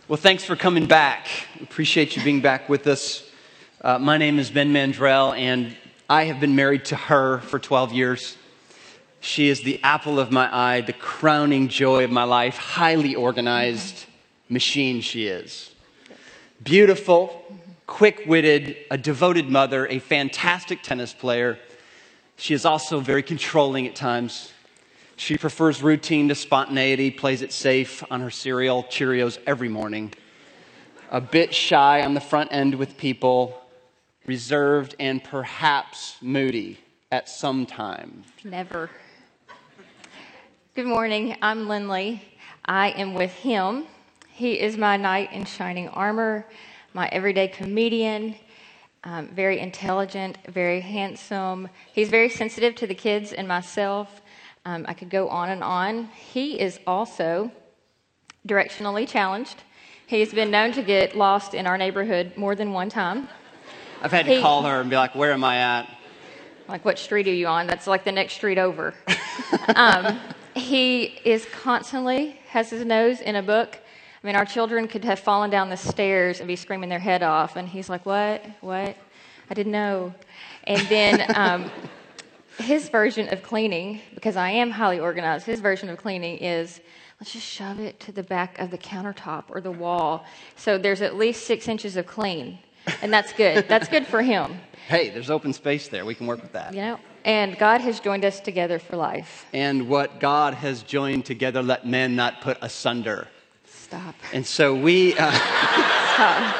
Well, thanks for coming back. Appreciate you being back with us. My name is Ben Mandrell, and I have been married to her for 12 years. She is the apple of my eye, the crowning joy of my life, highly organized machine she is. Beautiful, quick-witted, a devoted mother, a fantastic tennis player. She is also very controlling at times. She prefers routine to spontaneity, plays it safe on her cereal, Cheerios, every morning. A bit shy on the front end with people, reserved and perhaps moody at some time. Never. Good morning, I'm Lindley. I am with him. He is my knight in shining armor, my everyday comedian, very intelligent, very handsome. He's very sensitive to the kids and myself. I could go on and on. He is also directionally challenged. He's been known to get lost in our neighborhood more than one time. I've had to call her and be like, where am I at? Like, what street are you on? That's like the next street over. He is constantly has his nose in a book. I mean, our children could have fallen down the stairs and be screaming their head off. And he's like, what? I didn't know. And then his version of cleaning, because I am highly organized, his version of cleaning is, let's just shove it to the back of the countertop or the wall. So there's at least 6 inches of clean. And that's good. That's good for him. Hey, there's open space there. We can work with that. You know, and God has joined us together for life. And what God has joined together, let man not put asunder. Stop. And so we... Stop.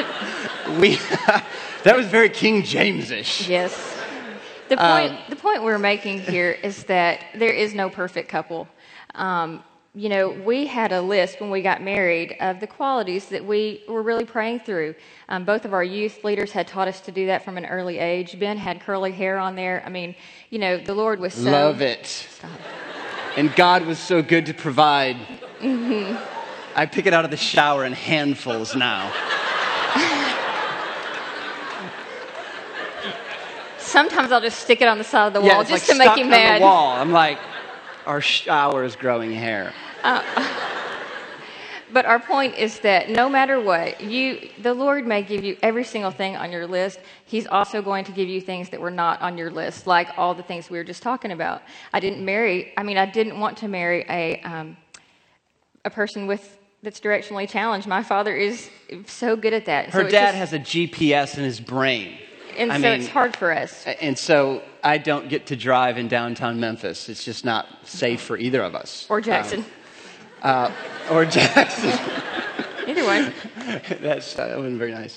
That was very King James-ish. Yes. The point we're making here is that there is no perfect couple. We had a list when we got married of the qualities that we were really praying through. Both of our youth leaders had taught us to do that from an early age. Ben had curly hair on there. I mean, the Lord was so... Love it. Stop. And God was so good to provide. Mm-hmm. I pick it out of the shower in handfuls now. Sometimes I'll just stick it on the side of the wall just to make you mad. On the wall. I'm like, our shower is growing hair. But our point is that no matter what, the Lord may give you every single thing on your list. He's also going to give you things that were not on your list, like all the things we were just talking about. I didn't want to marry a person that's directionally challenged. My father is so good at that. Her dad has a GPS in his brain. And it's hard for us. And so I don't get to drive in downtown Memphis. It's just not safe for either of us. Or Jackson. Or Jackson. Either way. That wasn't very nice.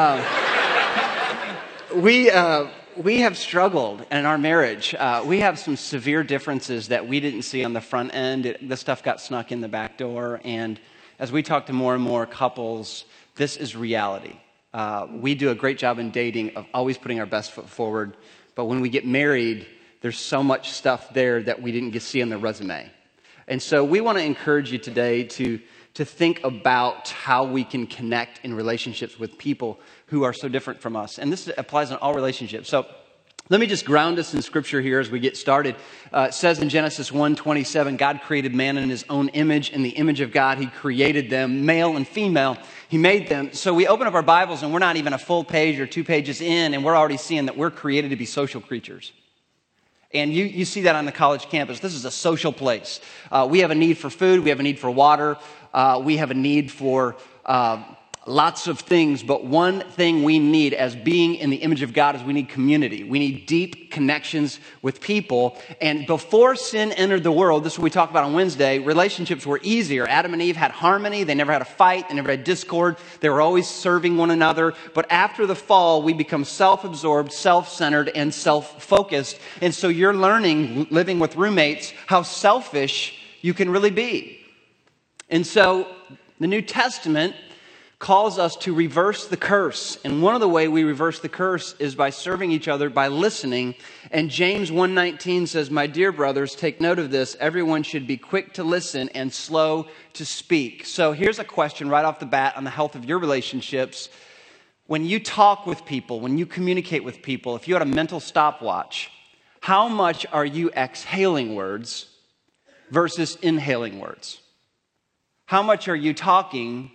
We have struggled in our marriage. We have some severe differences that we didn't see on the front end. The stuff got snuck in the back door. And as we talk to more and more couples, this is reality. We do a great job in dating of always putting our best foot forward. But when we get married, there's so much stuff there that we didn't get to see on the resume. And so we want to encourage you today to think about how we can connect in relationships with people who are so different from us. And this applies in all relationships. So let me just ground us in Scripture here as we get started. It says in Genesis 1:27, God created man in his own image. In the image of God, he created them, male and female. He made them. So we open up our Bibles, and we're not even a full page or 2 pages in, and we're already seeing that we're created to be social creatures. And you see that on the college campus. This is a social place. We have a need for food. We have a need for water. We have a need for... lots of things, but one thing we need as being in the image of God is we need community. We need deep connections with people. And before sin entered the world, this is what we talked about on Wednesday, relationships were easier. Adam and Eve had harmony. They never had a fight. They never had discord. They were always serving one another. But after the fall, we become self-absorbed, self-centered, and self-focused. And so you're learning, living with roommates, how selfish you can really be. And so the New Testament calls us to reverse the curse. And one of the ways we reverse the curse is by serving each other, by listening. And James 1:19 says, my dear brothers, take note of this. Everyone should be quick to listen and slow to speak. So here's a question right off the bat on the health of your relationships. When you talk with people, when you communicate with people, if you had a mental stopwatch, how much are you exhaling words versus inhaling words? How much are you talking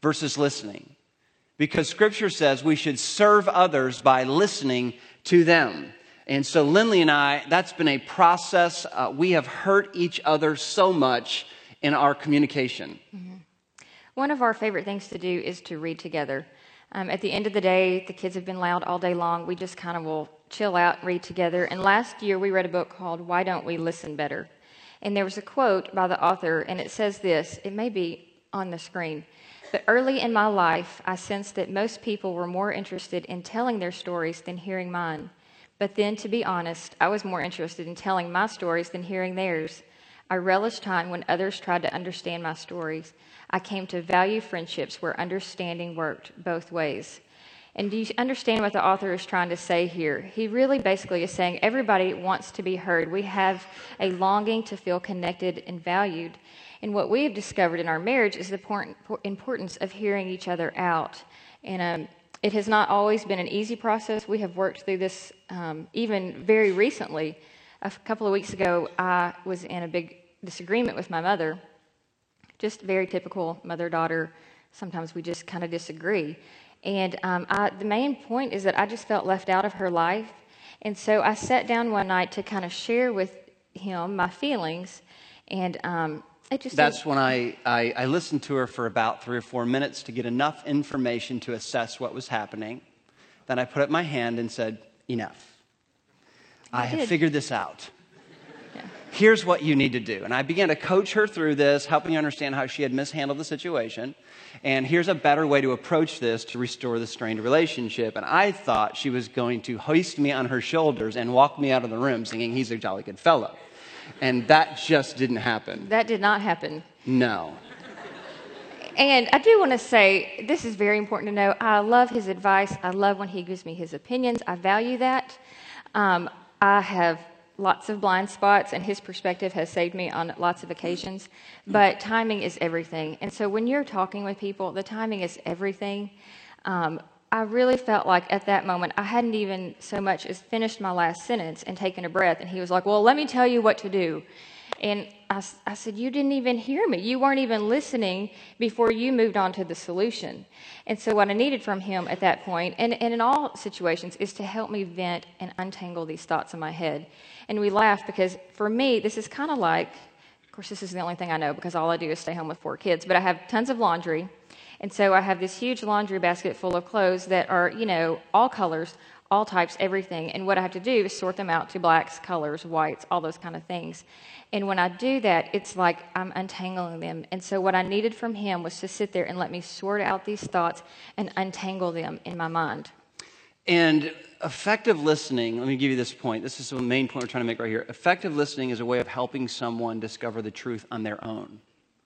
versus listening. Because Scripture says we should serve others by listening to them. And so Lindley and I, that's been a process. We have hurt each other so much in our communication. Mm-hmm. One of our favorite things to do is to read together. At the end of the day, the kids have been loud all day long. We just kind of will chill out, read together. And last year, we read a book called Why Don't We Listen Better? And there was a quote by the author, and it says this. It may be on the screen. But early in my life, I sensed that most people were more interested in telling their stories than hearing mine. But then, to be honest, I was more interested in telling my stories than hearing theirs. I relished time when others tried to understand my stories. I came to value friendships where understanding worked both ways. And do you understand what the author is trying to say here? He really basically is saying everybody wants to be heard. We have a longing to feel connected and valued. And what we have discovered in our marriage is the importance of hearing each other out. And it has not always been an easy process. We have worked through this even very recently. A couple of weeks ago, I was in a big disagreement with my mother. Just very typical mother-daughter. Sometimes we just kind of disagree. And the main point is that I just felt left out of her life. And so I sat down one night to kind of share with him my feelings. And it just... That's when I listened to her for about 3 or 4 minutes to get enough information to assess what was happening. Then I put up my hand and said, enough. I have figured this out. Yeah. Here's what you need to do. And I began to coach her through this, helping her understand how she had mishandled the situation. And here's a better way to approach this to restore the strained relationship. And I thought she was going to hoist me on her shoulders and walk me out of the room singing, "He's a Jolly Good Fellow." And that just didn't happen. That did not happen. No. And I do want to say, this is very important to know. I love his advice. I love when he gives me his opinions. I value that. I have lots of blind spots, and his perspective has saved me on lots of occasions. But timing is everything. And so when you're talking with people, the timing is everything. I really felt like at that moment, I hadn't even so much as finished my last sentence and taken a breath. And he was like, well, let me tell you what to do. And I said, you didn't even hear me. You weren't even listening before you moved on to the solution. And so what I needed from him at that point, and in all situations, is to help me vent and untangle these thoughts in my head. And we laugh because for me, this is kind of like, of course, this is the only thing I know because all I do is stay home with 4 kids, but I have tons of laundry. And so I have this huge laundry basket full of clothes that are, all colors, all types, everything. And what I have to do is sort them out to blacks, colors, whites, all those kind of things. And when I do that, it's like I'm untangling them. And so what I needed from him was to sit there and let me sort out these thoughts and untangle them in my mind. And effective listening, let me give you this point. This is the main point we're trying to make right here. Effective listening is a way of helping someone discover the truth on their own.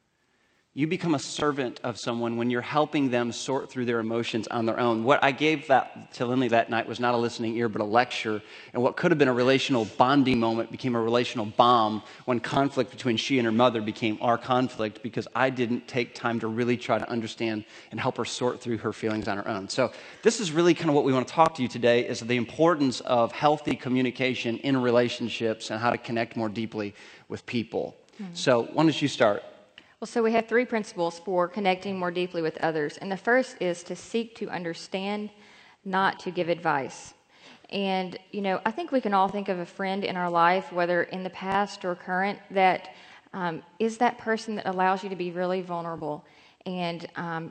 You become a servant of someone when you're helping them sort through their emotions on their own. What I gave that to Lindley that night was not a listening ear, but a lecture. And what could have been a relational bonding moment became a relational bomb when conflict between she and her mother became our conflict because I didn't take time to really try to understand and help her sort through her feelings on her own. So this is really kind of what we want to talk to you today is the importance of healthy communication in relationships and how to connect more deeply with people. Mm-hmm. So why don't you start? Well, so we have 3 principles for connecting more deeply with others. And the first is to seek to understand, not to give advice. And, I think we can all think of a friend in our life, whether in the past or current, that is that person that allows you to be really vulnerable. And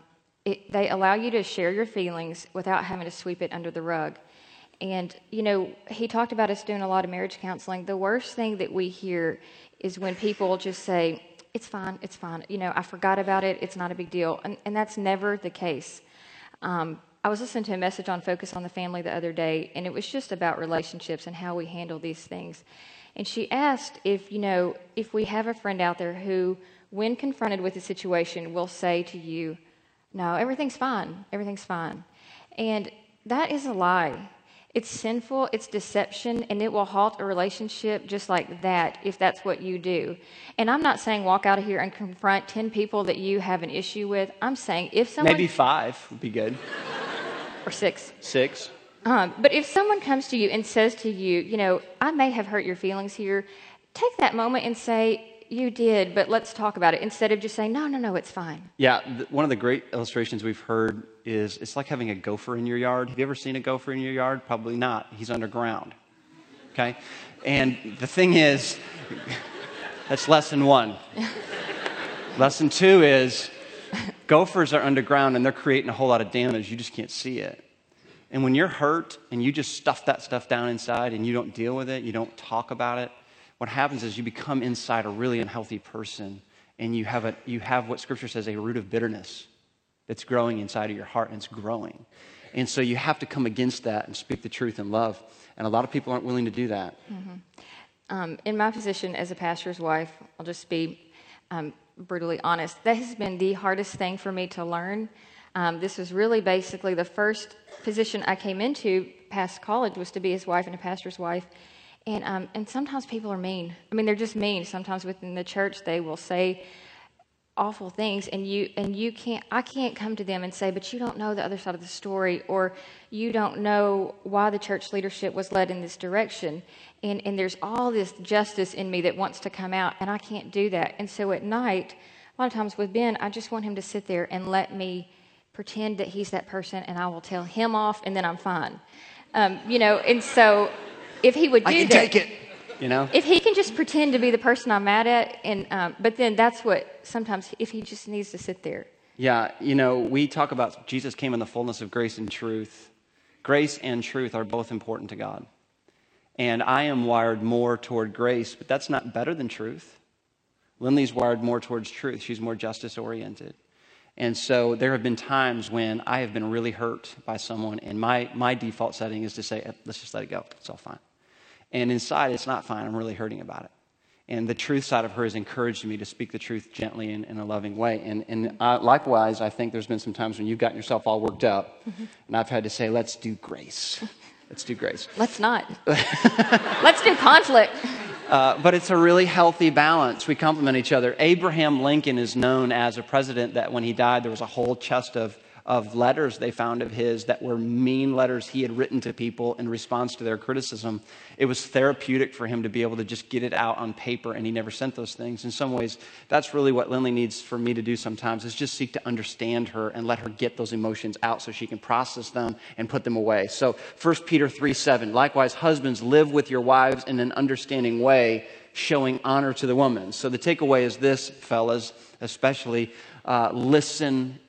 they allow you to share your feelings without having to sweep it under the rug. And, he talked about us doing a lot of marriage counseling. The worst thing that we hear is when people just say, it's fine. I forgot about it. It's not a big deal. And that's never the case. I was listening to a message on Focus on the Family the other day, and it was just about relationships and how we handle these things. And she asked if we have a friend out there who, when confronted with a situation, will say to you, no, everything's fine. Everything's fine. And that is a lie. It's sinful, it's deception, and it will halt a relationship just like that if that's what you do. And I'm not saying walk out of here and confront 10 people that you have an issue with. I'm saying if someone... Maybe 5 would be good. Or 6. 6. But if someone comes to you and says to you, I may have hurt your feelings here, take that moment and say, you did, but let's talk about it, instead of just saying, no, it's fine. Yeah, one of the great illustrations we've heard is it's like having a gopher in your yard. Have you ever seen a gopher in your yard? Probably not. He's underground. Okay? And the thing is, that's lesson 1. Lesson 2 is gophers are underground and they're creating a whole lot of damage. You just can't see it. And when you're hurt and you just stuff that stuff down inside and you don't deal with it, you don't talk about it, what happens is you become inside a really unhealthy person, and you have what Scripture says, a root of bitterness that's growing inside of your heart, and it's growing. And so you have to come against that and speak the truth in love. And a lot of people aren't willing to do that. Mm-hmm. In my position as a pastor's wife, I'll just be brutally honest, that has been the hardest thing for me to learn. This was really basically the first position I came into past college, was to be his wife and a pastor's wife. And sometimes people are mean. I mean, they're just mean. Sometimes within the church, they will say awful things, and I can't come to them and say, but you don't know the other side of the story, or you don't know why the church leadership was led in this direction. And there's all this justice in me that wants to come out, and I can't do that. And so at night, a lot of times with Ben, I just want him to sit there and let me pretend that he's that person, and I will tell him off, and then I'm fine. And so if he would do that, I can take it. If he can just pretend to be the person I'm mad at, but then that's what sometimes, if he just needs to sit there. Yeah, we talk about Jesus came in the fullness of grace and truth. Grace and truth are both important to God. And I am wired more toward grace, but that's not better than truth. Lindley's wired more towards truth. She's more justice-oriented. And so there have been times when I have been really hurt by someone, and my default setting is to say, let's just let it go. It's all fine. And inside, it's not fine. I'm really hurting about it. And the truth side of her has encouraged me to speak the truth gently and in a loving way. And likewise, I think there's been some times when you've gotten yourself all worked up, and I've had to say, let's do grace. Let's do grace. Let's not. Let's do conflict. But it's a really healthy balance. We complement each other. Abraham Lincoln is known as a president that when he died, there was a whole chest of letters they found of his that were mean letters he had written to people in response to their criticism. It was therapeutic for him to be able to just get it out on paper, and he never sent those things. In some ways, that's really what Lindley needs for me to do sometimes, is just seek to understand her and let her get those emotions out so she can process them and put them away. So 1 Peter 3:7, likewise, husbands, live with your wives in an understanding way, showing honor to the woman. So the takeaway is this, fellas, especially, listen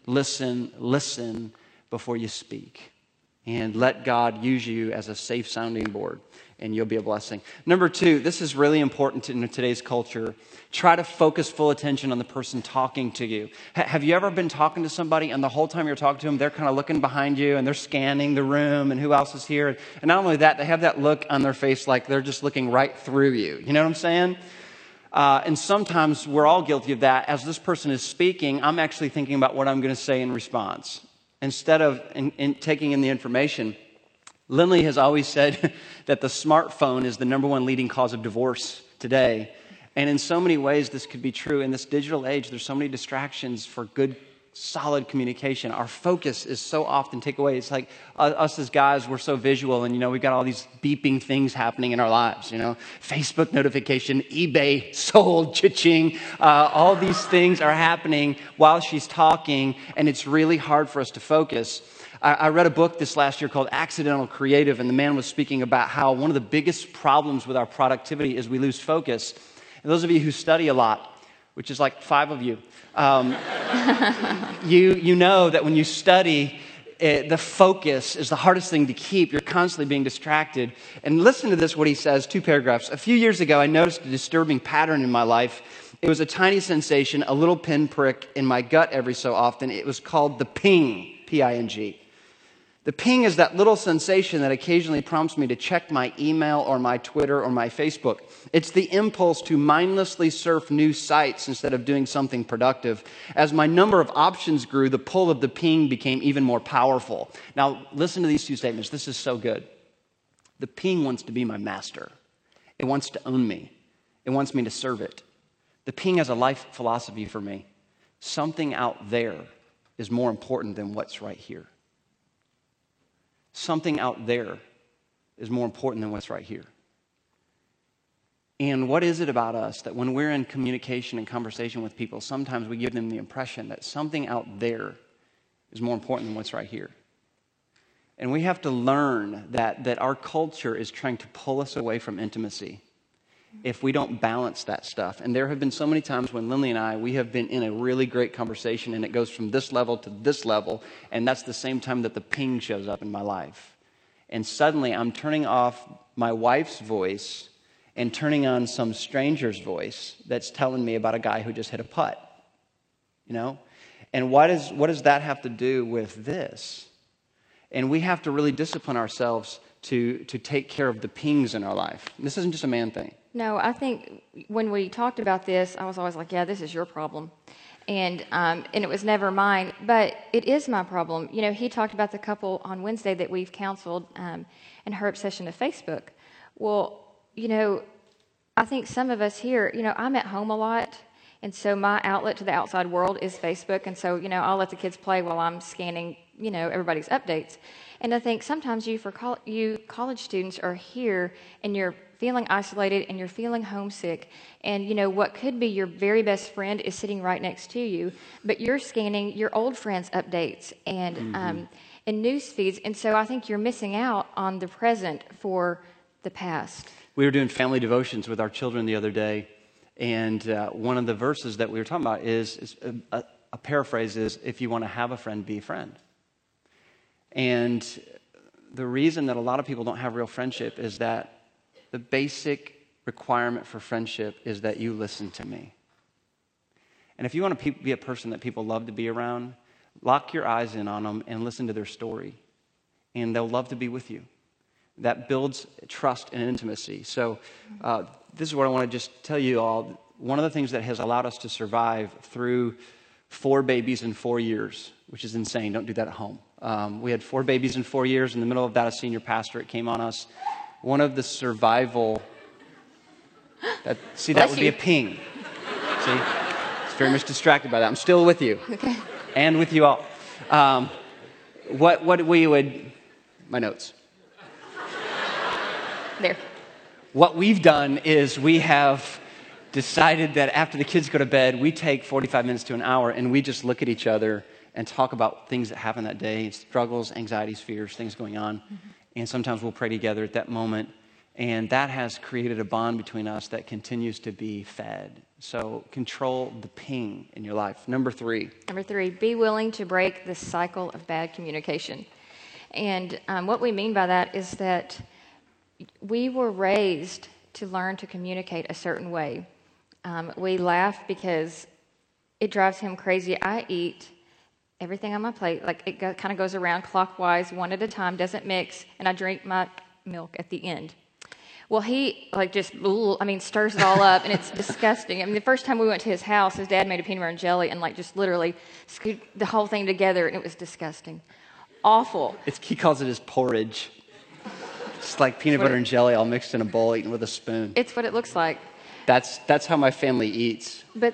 before you speak. And let God use you as a safe sounding board, and you'll be a blessing. Number 2, this is really important in today's culture. Try to focus full attention on the person talking to you. Have you ever been talking to somebody, and the whole time you're talking to them, they're kind of looking behind you, and they're scanning the room, and who else is here? And not only that, they have that look on their face like they're just looking right through you. You know what I'm saying? And sometimes we're all guilty of that. As this person is speaking, I'm actually thinking about what I'm going to say in response, instead of taking in the information. Lindley has always said that the smartphone is the number one leading cause of divorce today. And in so many ways, this could be true. In this digital age, there's so many distractions for good, solid communication. Our focus is so often taken away. It's like us as guys, we're so visual, and, we've got all these beeping things happening in our lives, Facebook notification, eBay sold, cha-ching. All these things are happening while she's talking, and it's really hard for us to focus. I read a book this last year called Accidental Creative, and the man was speaking about how one of the biggest problems with our productivity is we lose focus. And those of you who study a lot, which is like 5 of you, you know that when you study, the focus is the hardest thing to keep. You're constantly being distracted. And listen to this, what he says, 2 paragraphs. A few years ago, I noticed a disturbing pattern in my life. It was a tiny sensation, a little pinprick in my gut every so often. It was called the ping, P-I-N-G. The ping is that little sensation that occasionally prompts me to check my email or my Twitter or my Facebook. It's the impulse to mindlessly surf new sites instead of doing something productive. As my number of options grew, the pull of the ping became even more powerful. Now, listen to these 2 statements. This is so good. The ping wants to be my master. It wants to own me. It wants me to serve it. The ping has a life philosophy for me. Something out there is more important than what's right here. Something out there is more important than what's right here. And what is it about us that when we're in communication and conversation with people, sometimes we give them the impression that something out there is more important than what's right here? And we have to learn that our culture is trying to pull us away from intimacy if we don't balance that stuff. And there have been so many times when Lindley and I, we have been in a really great conversation and it goes from this level to this level, and that's the same time that the ping shows up in my life. And suddenly I'm turning off my wife's voice and turning on some stranger's voice that's telling me about a guy who just hit a putt, you know? And what does that have to do with this? And we have to really discipline ourselves to take care of the pings in our life. This isn't just a man thing. No, I think when we talked about this, I was always like, yeah, this is your problem. And it was never mine, but it is my problem. You know, he talked about the couple on Wednesday that we've counseled and her obsession of Facebook. Well, you know, I think some of us here, you know, I'm at home a lot, and so my outlet to the outside world is Facebook, and so, you know, I'll let the kids play while I'm scanning, you know, everybody's updates. And I think sometimes you college students are here, and you're feeling isolated, and you're feeling homesick, and, you know, what could be your very best friend is sitting right next to you, but you're scanning your old friends' updates and news feeds, and so I think you're missing out on the present for the past. We were doing family devotions with our children the other day, and one of the verses that we were talking about is a paraphrase is, if you want to have a friend, be a friend. And the reason that a lot of people don't have real friendship is that the basic requirement for friendship is that you listen to me. And if you want to be a person that people love to be around, lock your eyes in on them and listen to their story, and they'll love to be with you. That builds trust and intimacy. So this is what I want to just tell you all. One of the things that has allowed us to survive through 4 babies in 4 years, which is insane. Don't do that at home. We had 4 babies in 4 years. In the middle of that, a senior pastorate came on us. One of the survival... that would be a ping. See? It's very much distracted by that. I'm still with you. Okay. And with you all. What we would... My notes. There. What we've done is we have decided that after the kids go to bed, we take 45 minutes to an hour and we just look at each other and talk about things that happened that day, struggles, anxieties, fears, things going on. Mm-hmm. And sometimes we'll pray together at that moment. And that has created a bond between us that continues to be fed. So control the ping in your life. Number 3, be willing to break the cycle of bad communication. And what we mean by that is that we were raised to learn to communicate a certain way. We laugh because it drives him crazy. I eat everything on my plate, like it kind of goes around clockwise, one at a time, doesn't mix, and I drink my milk at the end. Well, he stirs it all up, and it's disgusting. I mean, the first time we went to his house, his dad made a peanut butter and jelly and just literally scooped the whole thing together, and it was disgusting. Awful. He calls it his porridge. It's like peanut butter and jelly all mixed in a bowl, eaten with a spoon. It's what it looks like. That's how my family eats. But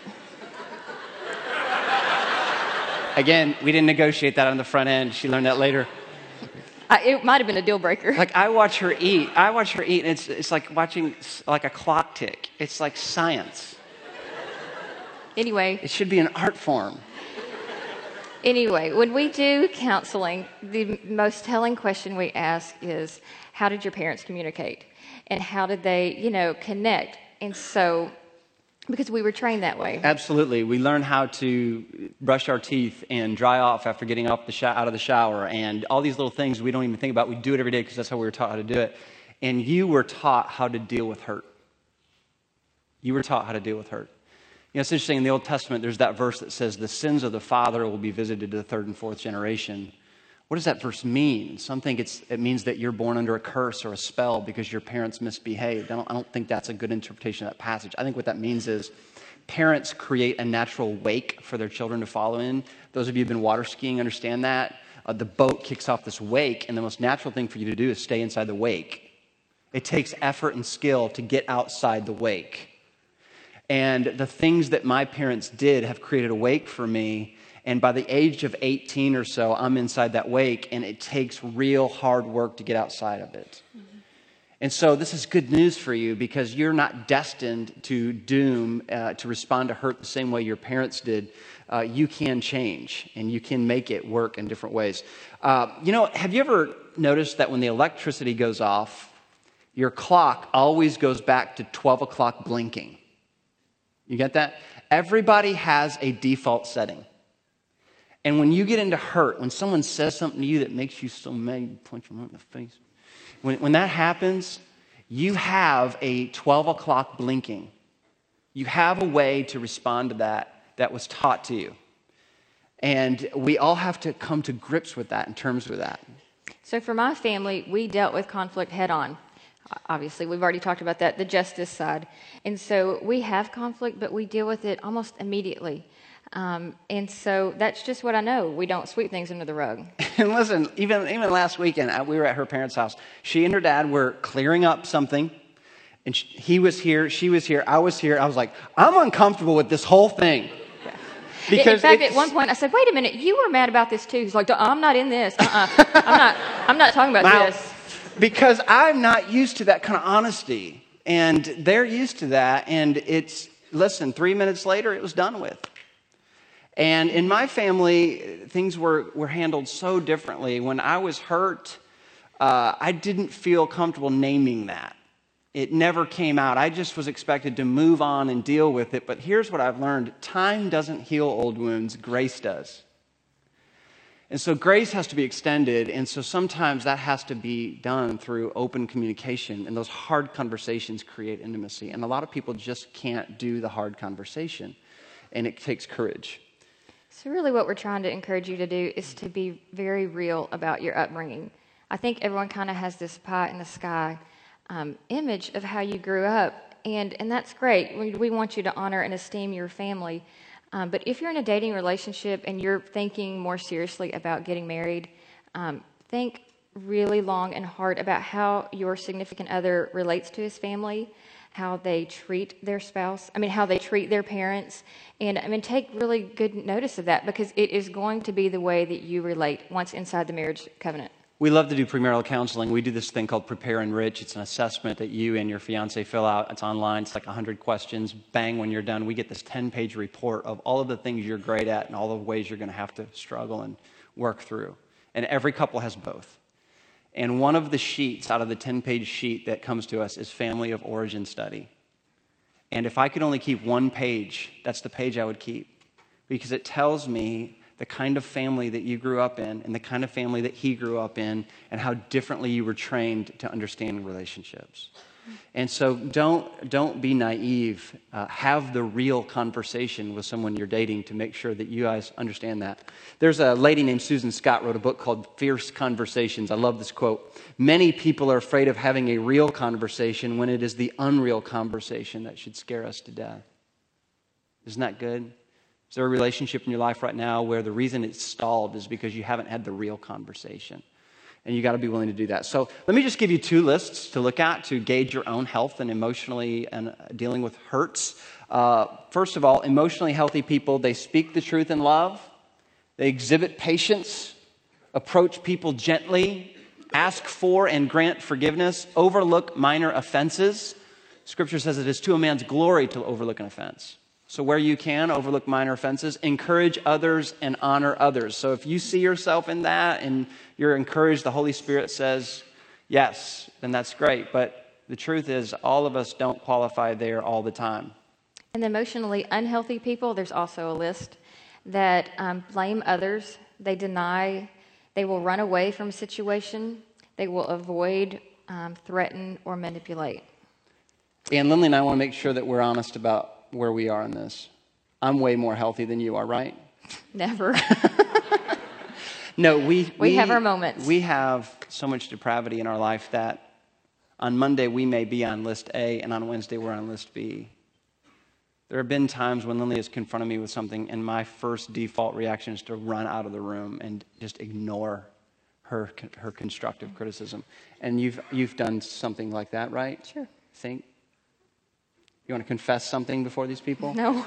again, we didn't negotiate that on the front end. She learned that later. It might have been a deal breaker. I watch her eat, and it's like watching like a clock tick. It's like science. Anyway. It should be an art form. Anyway, when we do counseling, the most telling question we ask is, how did your parents communicate? And how did they, connect? And so, because we were trained that way. Absolutely. We learn how to brush our teeth and dry off after getting out of the shower, and all these little things we don't even think about. We do it every day because that's how we were taught how to do it. And you were taught how to deal with hurt. You were taught how to deal with hurt. It's interesting, in the Old Testament, there's that verse that says, the sins of the father will be visited to the 3rd and 4th generation. What does that verse mean? Some think it means that you're born under a curse or a spell because your parents misbehaved. I don't think that's a good interpretation of that passage. I think what that means is parents create a natural wake for their children to follow in. Those of you who've been water skiing understand that. The boat kicks off this wake, and the most natural thing for you to do is stay inside the wake. It takes effort and skill to get outside the wake. And the things that my parents did have created a wake for me. And by the age of 18 or so, I'm inside that wake, and it takes real hard work to get outside of it. Mm-hmm. And so this is good news for you because you're not destined to doom, to respond to hurt the same way your parents did. You can change and you can make it work in different ways. Have you ever noticed that when the electricity goes off, your clock always goes back to 12 o'clock blinking? You get that? Everybody has a default setting. And when you get into hurt, when someone says something to you that makes you so mad, you punch them right in the face. When that happens, you have a 12 o'clock blinking. You have a way to respond to that was taught to you. And we all have to come to grips with that, in terms with that. So for my family, we dealt with conflict head on. Obviously, we've already talked about that, the justice side. And so we have conflict, but we deal with it almost immediately. And so that's just what I know. We don't sweep things under the rug. And listen, even last weekend, we were at her parents' house. She and her dad were clearing up something. And he was here, she was here, I was here. I was like, I'm uncomfortable with this whole thing. Yeah. Because in fact, at one point, I said, wait a minute, you were mad about this too. He's like, I'm not in this. I'm not talking about this. Because I'm not used to that kind of honesty. And they're used to that. And listen, 3 minutes later, it was done with. And in my family, things were handled so differently. When I was hurt, I didn't feel comfortable naming that. It never came out. I just was expected to move on and deal with it. But here's what I've learned. Time doesn't heal old wounds. Grace does. And so grace has to be extended. And so sometimes that has to be done through open communication. And those hard conversations create intimacy. And a lot of people just can't do the hard conversation. And it takes courage. So really what we're trying to encourage you to do is to be very real about your upbringing. I think everyone kind of has this pie in the sky image of how you grew up, and that's great. We want you to honor and esteem your family. But if you're in a dating relationship and you're thinking more seriously about getting married, think really long and hard about how your significant other relates to his family, how they treat their spouse, how they treat their parents. And take really good notice of that, because it is going to be the way that you relate once inside the marriage covenant. We love to do premarital counseling. We do this thing called Prepare Enrich. It's an assessment that you and your fiance fill out. It's online. It's like 100 questions. Bang, when you're done, we get this 10-page report of all of the things you're great at and all the ways you're going to have to struggle and work through. And every couple has both. And one of the sheets out of the 10-page sheet that comes to us is Family of Origin Study. And if I could only keep one page, that's the page I would keep, because it tells me the kind of family that you grew up in and the kind of family that he grew up in and how differently you were trained to understand relationships. And so don't be naive. Have the real conversation with someone you're dating to make sure that you guys understand that. There's a lady named Susan Scott wrote a book called Fierce Conversations. I love this quote. Many people are afraid of having a real conversation when it is the unreal conversation that should scare us to death. Isn't that good? Is there a relationship in your life right now where the reason it's stalled is because you haven't had the real conversation? And you got to be willing to do that. So let me just give you two lists to look at to gauge your own health and emotionally and dealing with hurts. First of all, emotionally healthy people, they speak the truth in love. They exhibit patience, approach people gently, ask for and grant forgiveness, overlook minor offenses. Scripture says it is to a man's glory to overlook an offense. So where you can, overlook minor offenses, encourage others and honor others. So if you see yourself in that and you're encouraged, the Holy Spirit says, yes, then that's great. But the truth is, all of us don't qualify there all the time. And emotionally unhealthy people, there's also a list that blame others. They deny, they will run away from a situation. They will avoid, threaten, or manipulate. And Lindley and I want to make sure that we're honest about where we are in this. I'm way more healthy than you are, right? Never. No, we have our moments. We have so much depravity in our life that on Monday we may be on list A and on Wednesday we're on list B. There have been times when Lindley has confronted me with something and my first default reaction is to run out of the room and just ignore her constructive criticism. And you've done something like that, right? Sure. Think? You want to confess something before these people? No.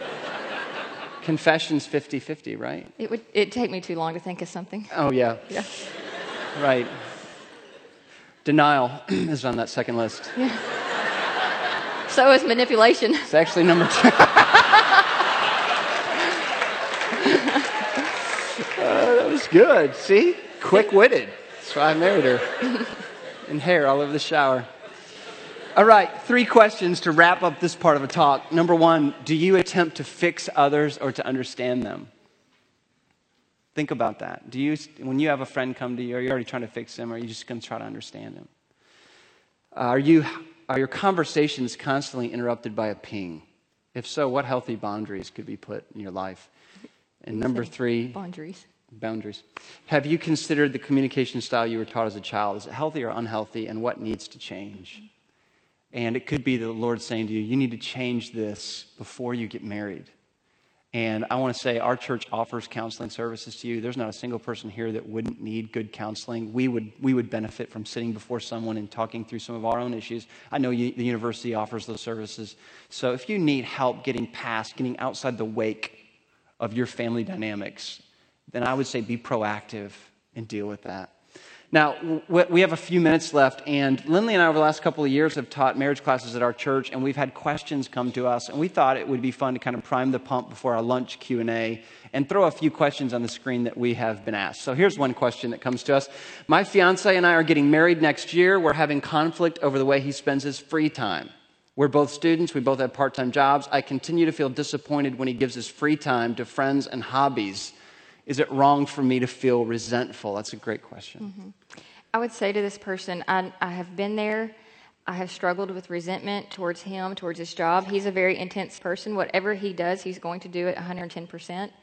Confession's 50-50, right? It'd take me too long to think of something. Oh, yeah. Yeah. Right. Denial is on that second list. So is manipulation. It's actually number 2. That was good. See? Quick-witted. That's why I married her. And hair all over the shower. All right, 3 questions to wrap up this part of a talk. Number 1, do you attempt to fix others or to understand them? Think about that. When you have a friend come to you, are you already trying to fix them, or are you just going to try to understand them? Are your conversations constantly interrupted by a ping? If so, what healthy boundaries could be put in your life? And number 3, boundaries. Have you considered the communication style you were taught as a child? Is it healthy or unhealthy, and what needs to change? And it could be the Lord saying to you, you need to change this before you get married. And I want to say our church offers counseling services to you. There's not a single person here that wouldn't need good counseling. We would benefit from sitting before someone and talking through some of our own issues. I know the university offers those services. So if you need help getting outside the wake of your family dynamics, then I would say be proactive and deal with that. Now, we have a few minutes left, and Lindley and I over the last couple of years have taught marriage classes at our church, and we've had questions come to us, and we thought it would be fun to kind of prime the pump before our lunch Q&A and throw a few questions on the screen that we have been asked. So here's one question that comes to us. My fiance and I are getting married next year. We're having conflict over the way he spends his free time. We're both students. We both have part-time jobs. I continue to feel disappointed when he gives his free time to friends and hobbies. Is it wrong for me to feel resentful? That's a great question. Mm-hmm. I would say to this person, I have been there. I have struggled with resentment towards him, towards his job. He's a very intense person. Whatever he does, he's going to do it 110%.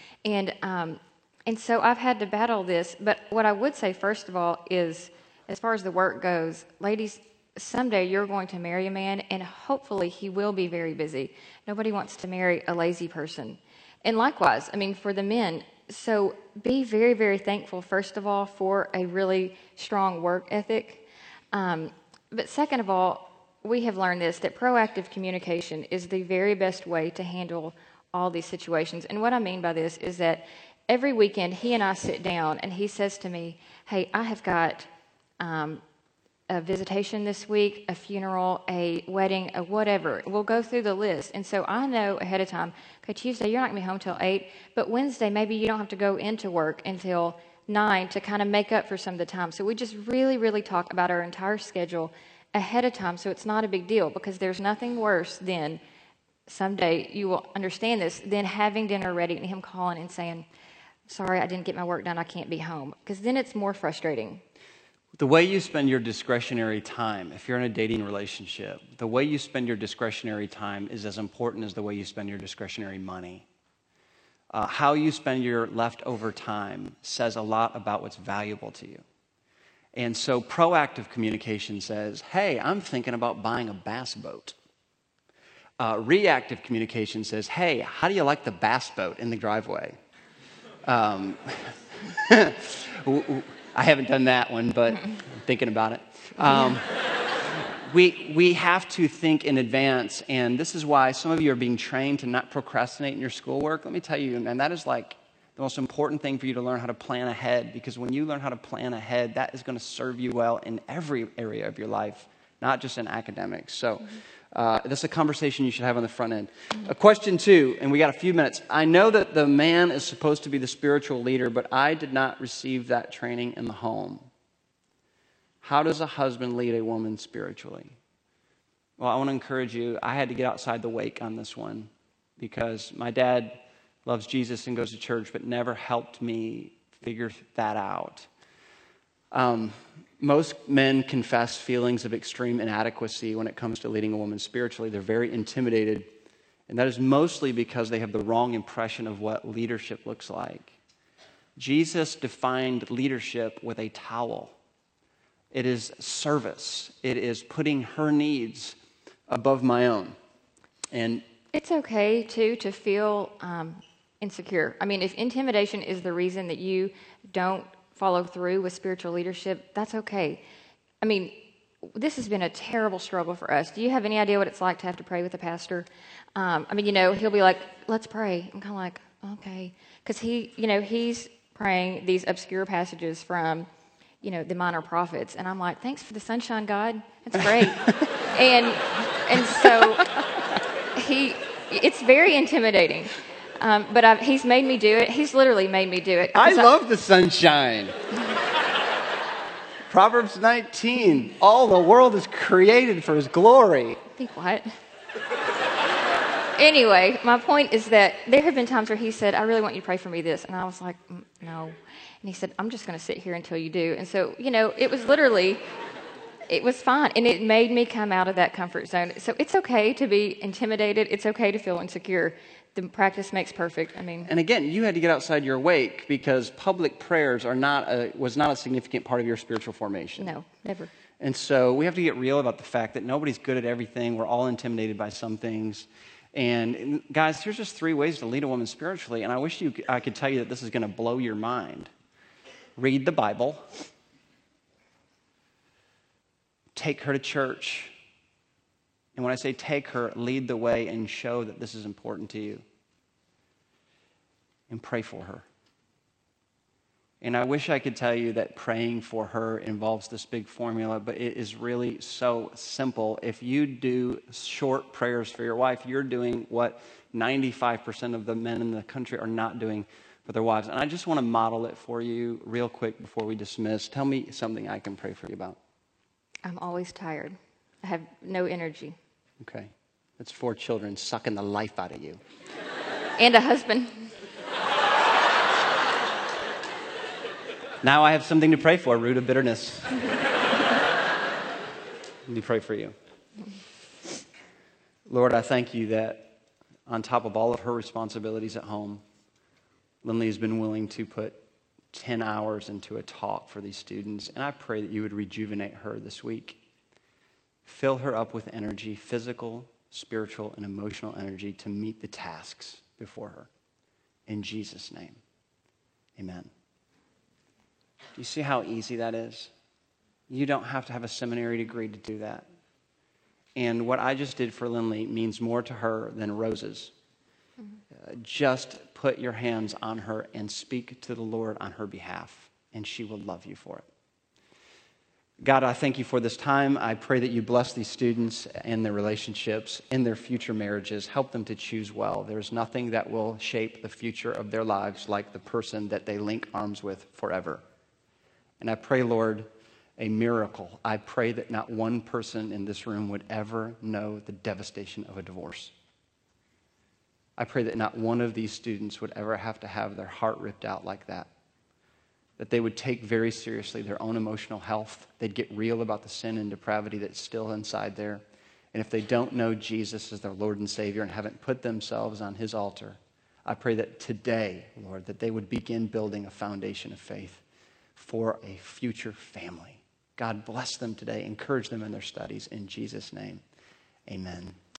And so I've had to battle this. But what I would say, first of all, is as far as the work goes, ladies, someday you're going to marry a man, and hopefully he will be very busy. Nobody wants to marry a lazy person. And likewise, for the men, so be very, very thankful, first of all, for a really strong work ethic. But second of all, we have learned this, that proactive communication is the very best way to handle all these situations. And what I mean by this is that every weekend he and I sit down and he says to me, hey, I have got a visitation this week, a funeral, a wedding, a whatever. We'll go through the list. And so I know ahead of time, okay, Tuesday, you're not going to be home till 8, but Wednesday, maybe you don't have to go into work until 9 to kind of make up for some of the time. So we just really, really talk about our entire schedule ahead of time, so it's not a big deal, because there's nothing worse than, someday you will understand this, than having dinner ready and him calling and saying, sorry, I didn't get my work done, I can't be home. Because then it's more frustrating. The way you spend your discretionary time, if you're in a dating relationship, the way you spend your discretionary time is as important as the way you spend your discretionary money. How you spend your leftover time says a lot about what's valuable to you. And so proactive communication says, hey, I'm thinking about buying a bass boat. Reactive communication says, hey, how do you like the bass boat in the driveway? I haven't done that one, but I'm thinking about it. We have to think in advance, and this is why some of you are being trained to not procrastinate in your schoolwork. Let me tell you, and that is like the most important thing for you to learn how to plan ahead, because when you learn how to plan ahead, that is going to serve you well in every area of your life, not just in academics. So that's a conversation you should have on the front end. Question 2, and we got a few minutes. I know that the man is supposed to be the spiritual leader, but I did not receive that training in the home. How does a husband lead a woman spiritually? Well, I want to encourage you. I had to get outside the wake on this one, because my dad loves Jesus and goes to church, but never helped me figure that out. Most men confess feelings of extreme inadequacy when it comes to leading a woman spiritually. They're very intimidated, and that is mostly because they have the wrong impression of what leadership looks like. Jesus defined leadership with a towel. It is service. It is putting her needs above my own. And it's okay, too, to feel insecure. If intimidation is the reason that you don't follow through with spiritual leadership, that's okay. This has been a terrible struggle for us. Do you have any idea what it's like to have to pray with a pastor? He'll be like, let's pray. I'm kind of like, okay. Because he's praying these obscure passages from, the minor prophets. And I'm like, thanks for the sunshine, God. That's great. and so it's very intimidating. But he's made me do it. He's literally made me do it. I love the sunshine. Proverbs 19, all the world is created for his glory. Think what? Anyway, my point is that there have been times where he said, I really want you to pray for me this. And I was like, no. And he said, I'm just going to sit here until you do. And so, it was literally, it was fine. And it made me come out of that comfort zone. So it's okay to be intimidated. It's okay to feel insecure. The practice makes perfect. And again, you had to get outside your wake because public prayers was not a significant part of your spiritual formation. No, never. And so we have to get real about the fact that nobody's good at everything. We're all intimidated by some things. And guys, here's just 3 ways to lead a woman spiritually. And I wish I could tell you that this is going to blow your mind. Read the Bible. Take her to church. And when I say take her, lead the way and show that this is important to you. And pray for her. And I wish I could tell you that praying for her involves this big formula, but it is really so simple. If you do short prayers for your wife, you're doing what 95% of the men in the country are not doing for their wives. And I just want to model it for you real quick before we dismiss. Tell me something I can pray for you about. I'm always tired. I have no energy. Okay. That's 4 children sucking the life out of you. And a husband. Now I have something to pray for, root of bitterness. Let me pray for you. Lord, I thank you that on top of all of her responsibilities at home, Lindley has been willing to put 10 hours into a talk for these students. And I pray that you would rejuvenate her this week. Fill her up with energy, physical, spiritual, and emotional energy to meet the tasks before her. In Jesus' name, amen. Do you see how easy that is? You don't have to have a seminary degree to do that. And what I just did for Lindley means more to her than roses. Just put your hands on her and speak to the Lord on her behalf, and she will love you for it. God, I thank you for this time. I pray that you bless these students and their relationships, in their future marriages. Help them to choose well. There's nothing that will shape the future of their lives like the person that they link arms with forever. And I pray, Lord, a miracle. I pray that not one person in this room would ever know the devastation of a divorce. I pray that not one of these students would ever have to have their heart ripped out like that. That they would take very seriously their own emotional health. They'd get real about the sin and depravity that's still inside there. And if they don't know Jesus as their Lord and Savior and haven't put themselves on his altar, I pray that today, Lord, that they would begin building a foundation of faith for a future family. God bless them today. Encourage them in their studies. In Jesus' name, amen.